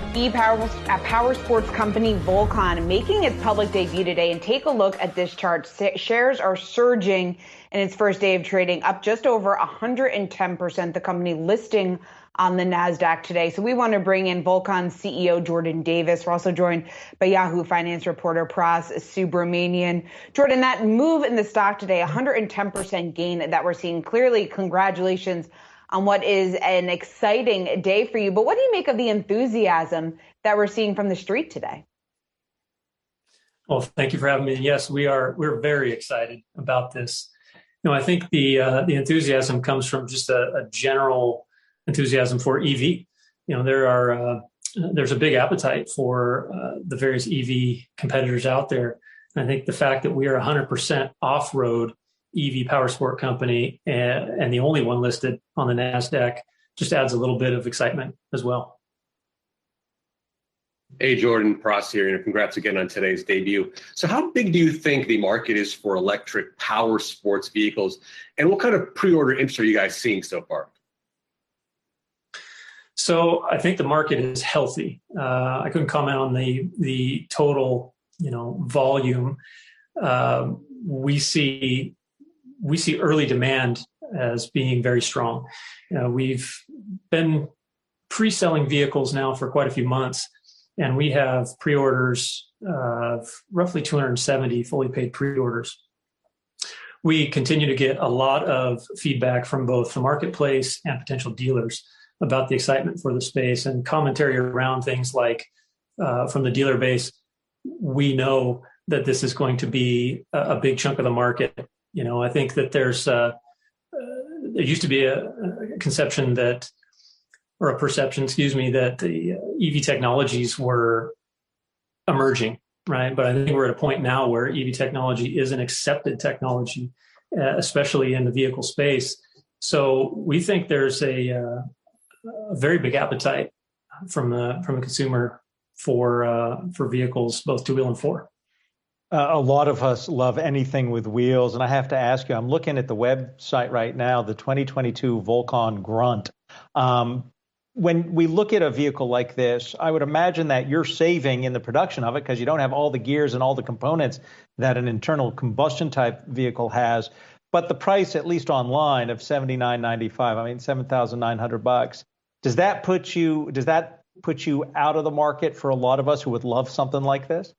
Power sports company Volcon making its public debut today. And take a look at this chart. Shares are surging in its first day of trading, up just over 110%. The company listing on the NASDAQ today. So we want to bring in Volcon CEO Jordan Davis. We're also joined by Yahoo Finance reporter Pras Subramanian. Jordan, that move in the stock today, 110% gain that we're seeing. Clearly, congratulations on what is an exciting day for you. But what do you make of the enthusiasm that we're seeing from the street today? Well, thank you for having me. Yes, we're very excited about this. I think the enthusiasm comes from just a general enthusiasm for EV. There's a big appetite for the various EV competitors out there. And I think the fact that we are 100% off-road EV power sport company and the only one listed on the NASDAQ just adds a little bit of excitement as well. Hey, Jordan, Pras here. Congrats again on today's debut. So how big do you think the market is for electric power sports vehicles? And what kind of pre-order interest are you guys seeing so far? So I think the market is healthy. I couldn't comment on the total, volume. We see early demand as being very strong. We've been pre-selling vehicles now for quite a few months, and we have pre-orders of roughly 270 fully paid pre-orders. We continue to get a lot of feedback from both the marketplace and potential dealers about the excitement for the space and commentary around things like from the dealer base. We know that this is going to be a big chunk of the market. I think that there used to be a perception that the EV technologies were emerging, right? But I think we're at a point now where EV technology is an accepted technology, especially in the vehicle space. So we think there's a very big appetite from a consumer for vehicles, both two-wheel and four. A lot of us love anything with wheels. And I have to ask you, I'm looking at the website right now, the 2022 Volcon Grunt. When we look at a vehicle like this, I would imagine that you're saving in the production of it because you don't have all the gears and all the components that an internal combustion type vehicle has. But the price, at least online, of $79.95, $7,900. Does that put you out of the market for a lot of us who would love something like this?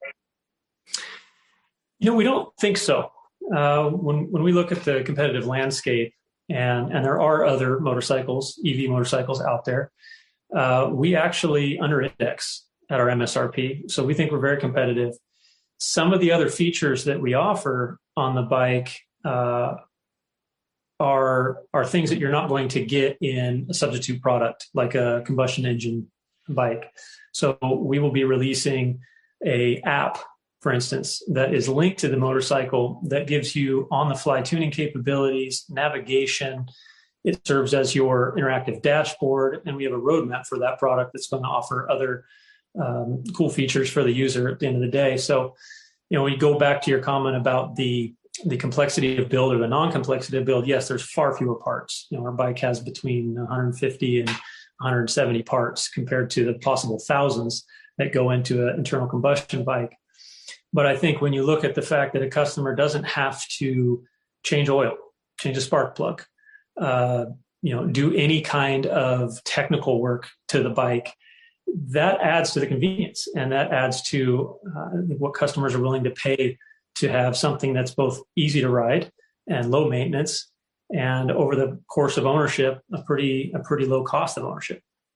We don't think so. When we look at the competitive landscape, and there are other motorcycles, EV motorcycles out there, we actually under-index at our MSRP. So we think we're very competitive. Some of the other features that we offer on the bike are things that you're not going to get in a substitute product like a combustion engine bike. So we will be releasing an app, for instance, that is linked to the motorcycle that gives you on-the-fly tuning capabilities, navigation. It serves as your interactive dashboard, and we have a roadmap for that product that's going to offer other cool features for the user at the end of the day. So, when you go back to your comment about the complexity of build or the non-complexity of build, yes, there's far fewer parts. Our bike has between 150 and 170 parts compared to the possible thousands that go into an internal combustion bike. But I think when you look at the fact that a customer doesn't have to change oil, change a spark plug, do any kind of technical work to the bike, that adds to the convenience, and that adds to what customers are willing to pay to have something that's both easy to ride and low maintenance, and over the course of ownership, a pretty low cost of ownership.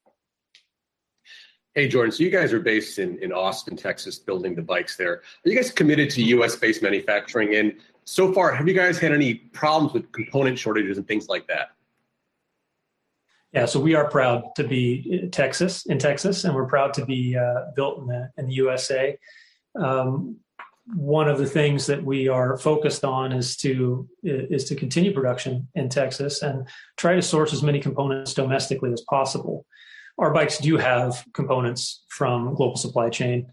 Hey, Jordan, so you guys are based in Austin, Texas, building the bikes there. Are you guys committed to U.S.-based manufacturing? And so far, have you guys had any problems with component shortages and things like that? Yeah, so we are proud to be in Texas, and we're proud to be built in the USA. One of the things that we are focused on is to continue production in Texas and try to source as many components domestically as possible. Our bikes do have components from global supply chain,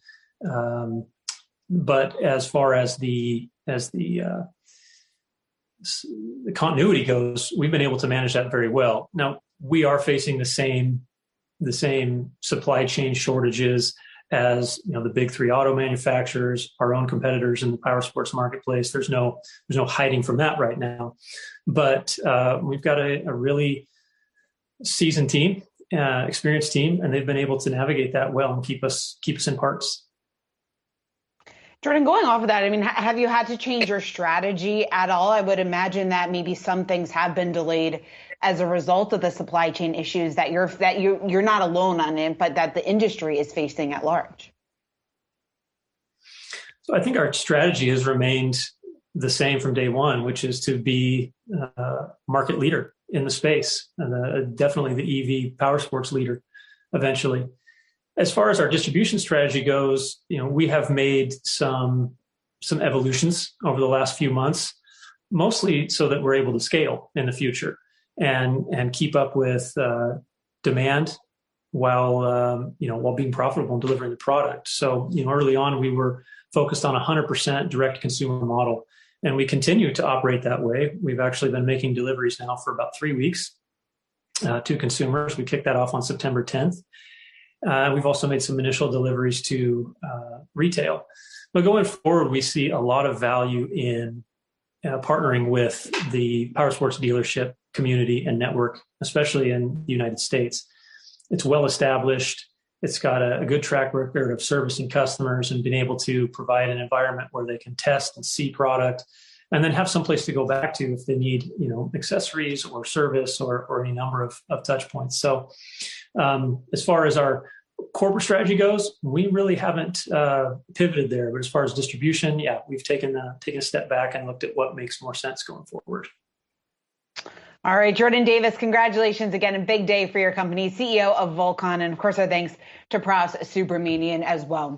but as far as the continuity goes, we've been able to manage that very well. Now, we are facing the same the same supply chain shortages as the big three auto manufacturers, our own competitors in the power sports marketplace. There's no hiding from that right now. But we've got a really seasoned team, experienced team, and they've been able to navigate that well and keep us in parts. Jordan, going off of that, I mean, have you had to change your strategy at all? I would imagine that maybe some things have been delayed as a result of the supply chain issues that you're not alone on it, but that the industry is facing at large. So I think our strategy has remained the same from day one, which is to be a market leader in the space, and definitely the EV power sports leader eventually. As far as our distribution strategy goes, we have made some evolutions over the last few months, mostly so that we're able to scale in the future and keep up with demand while being profitable and delivering the product. So early on we were focused on 100% direct consumer model, and we continue to operate that way. We've actually been making deliveries now for about 3 weeks to consumers. We kicked that off on September 10th. We've also made some initial deliveries to retail. But going forward, we see a lot of value in partnering with the power sports dealership community and network, especially in the United States. It's well established. It's got a good track record of servicing customers and being able to provide an environment where they can test and see product, and then have some place to go back to if they need, accessories or service or any number of touch points. So as far as our corporate strategy goes, we really haven't pivoted there. But as far as distribution, we've taken a step back and looked at what makes more sense going forward. All right, Jordan Davis, congratulations again. A big day for your company, CEO of Volcon. And of course, our thanks to Pras Subramanian as well.